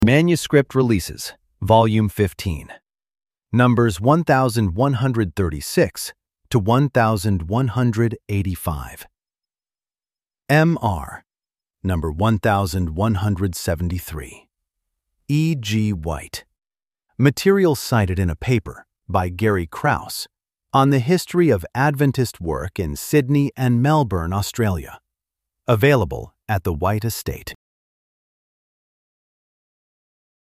Manuscript Releases, Volume 15. Numbers 1136 to 1185. M.R. Number 1173. E. G. White. Material cited in a paper by Gary Krause on the history of Adventist work in Sydney and Melbourne, Australia. Available at the White Estate.